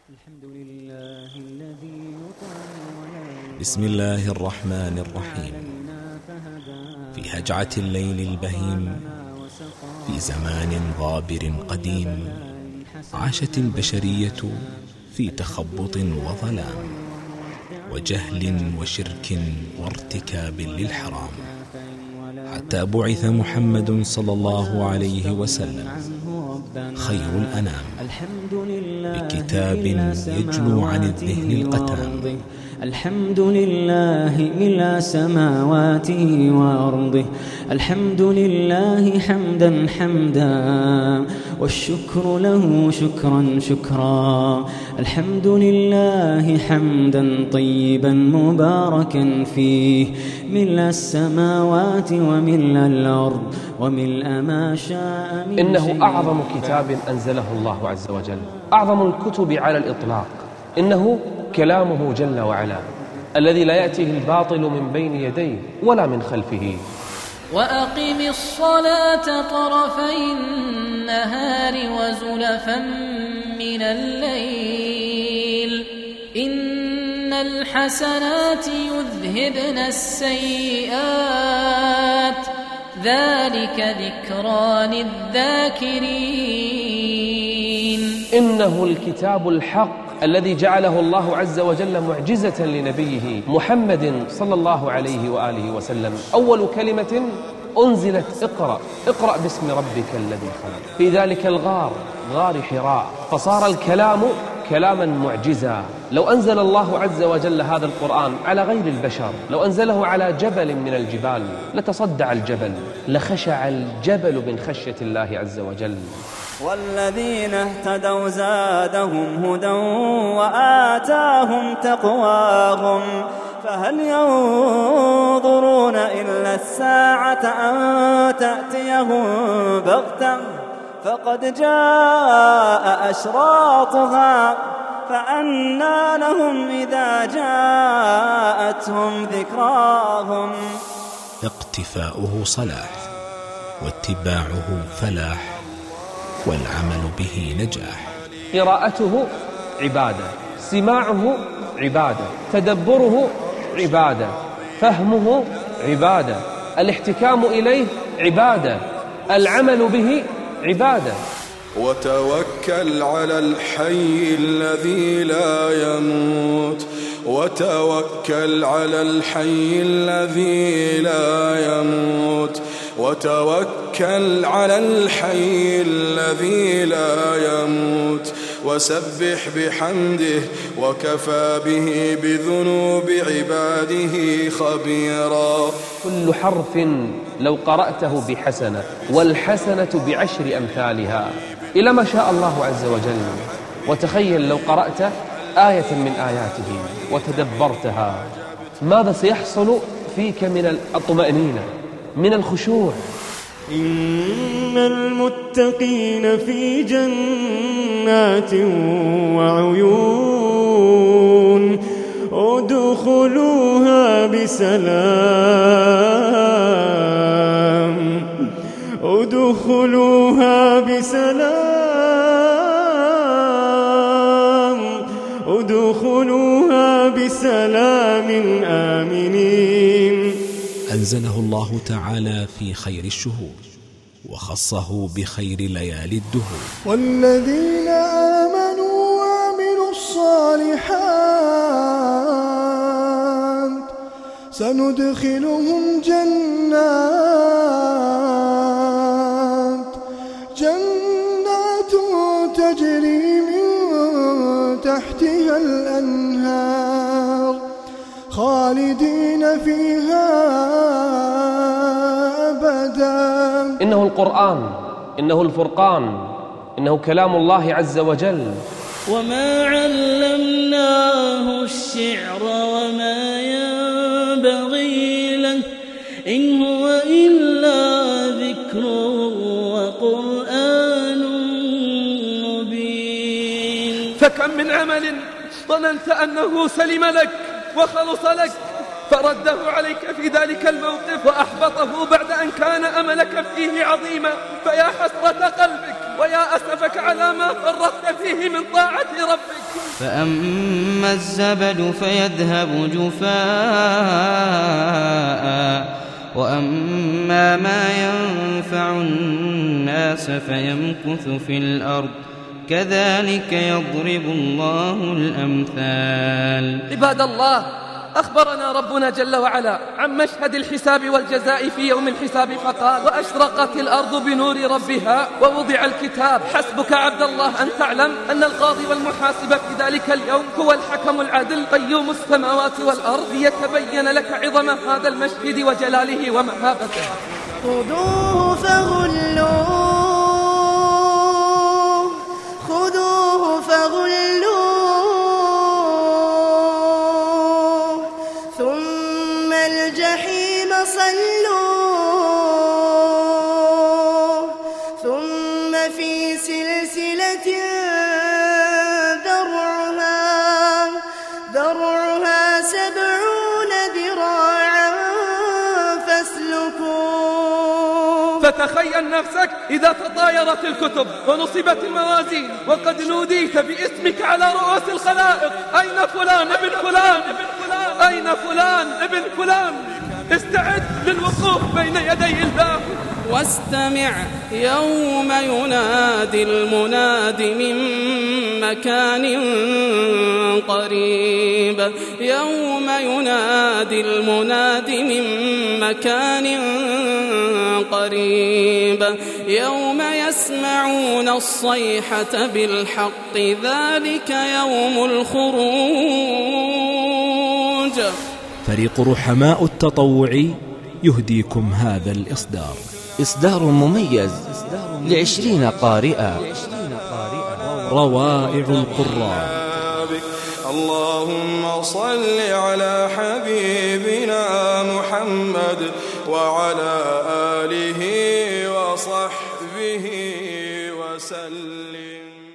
بسم الله الرحمن الرحيم. في هجعة الليل البهيم، في زمان غابر قديم، عاشت البشرية في تخبط وظلام وجهل وشرك وارتكاب للحرام، حتى بعث محمد صلى الله عليه وسلم خير الأنام بكتاب يجلو عن الذهن القتام. الحمد لله ملء سماواته وأرضه، الحمد لله حمدا حمدا، والشكر له شكرا شكرا. الحمد لله حمدا طيبا مباركا فيه، ملء السماوات وملء الأرض وملء ما شاء من إنه أعظم كتاب أنزله الله عز وجل، أعظم الكتب على الإطلاق. إنه كلامه جل وعلا الذي لا يأتيه الباطل من بين يديه ولا من خلفه. وأقم الصلاة طرفي النهار وزلفا من الليل، إن الحسنات يذهبن السيئات، ذلك ذكرى للذاكرين. إنه الكتاب الحق الذي جعله الله عز وجل معجزة لنبيه محمد صلى الله عليه وآله وسلم. أول كلمة أنزلت اقرأ باسم ربك الذي خلق، في ذلك الغار، غار حراء، فصار الكلام كلاما معجزا. لو أنزل الله عز وجل هذا القرآن على غير البشر، لو أنزله على جبل من الجبال لتصدع الجبل، لخشع الجبل من خشية الله عز وجل. والذين اهتدوا زادهم هدى وآتاهم تقواهم، فهل ينظرون إلا الساعة أن تأتيهم بغتة، فقد جاء أشراطها، فأنى لهم إذا جاءتهم ذكراهم. اقتفاؤه صلاح، واتباعه فلاح، والعمل به نجاح. قراءته عبادة، سماعه عبادة، تدبره عبادة، فهمه عبادة، الاحتكام إليه عبادة، العمل به عبادة. وتوكل على الحي الذي لا يموت، وتوكل على الحي الذي لا يموت، وتوكل على الحي الذي لا يموت، وسبح بحمده وكفى به بذنوب عباده خبيرا. كل حرف لو قرأته بحسنة، والحسنة بعشر أمثالها إلى ما شاء الله عز وجل. وتخيل لو قرأت آية من آياته وتدبرتها، ماذا سيحصل فيك من الطمأنينة، من الخشوع. إن المتقين في جنات وعيون، ادخلوها بسلام، ادخلوها بسلام، ادخلوها بسلام آمنين. أنزله الله تعالى في خير الشهور، وخصه بخير ليالي الدهور. والذين آمنوا وعملوا الصالحات سندخلهم جنات تجري من تحتها الأنهار، خالدين فيها أبدا. إنه القرآن، إنه الفرقان، إنه كلام الله عز وجل. وما علمناه الشعر وما ينبغي له، إن هو إلا ذكر وقرآن مبين. فكم من عمل ظننت أنه سلم لك وخلص لك، فرده عليك في ذلك الموقف وأحبطه بعد أن كان أملك فيه عظيما. فيا حسرة قلبك ويا أسفك على ما فرطت فيه من طاعة ربك. فأما الزبد فيذهب جفاء وأما ما ينفع الناس فيمكث في الأرض كذلك يضرب الله الأمثال. عباد الله، أخبرنا ربنا جل وعلا عن مشهد الحساب والجزاء في يوم الحساب فقال: وأشرقت الأرض بنور ربها ووضع الكتاب. حسبك عبد الله أن تعلم أن القاضي والمحاسب في ذلك اليوم هو الحكم العدل قيوم السماوات والأرض، ليتبين لك عظم هذا المشهد وجلاله ومهابته. خذوه فغلوه، خذوه فغلوه، ثم الجحيم صلوه، ثم في سلسلة ذرعها 70 ذراعا فاسلكوه. فتخيل نفسك إذا تطايرت الكتب ونصبت الموازين وقد نوديت باسمك على رؤوس الخلائق: أين فلان ابن فلان؟ أين فلان ابن فلان؟ استعد للوقوف بين يدي الله. واستمع يوم ينادي المناد من مكان قريب، يوم ينادي المناد من مكان قريب، يوم يسمعون الصيحة بالحق ذلك يوم الخروج. فريق رحماء التطوع يهديكم هذا الإصدار، إصدار مميز ل20 قارئا. روائع القراء. اللهم صل على حبيبنا محمد وعلى آله وصحبه وسلم.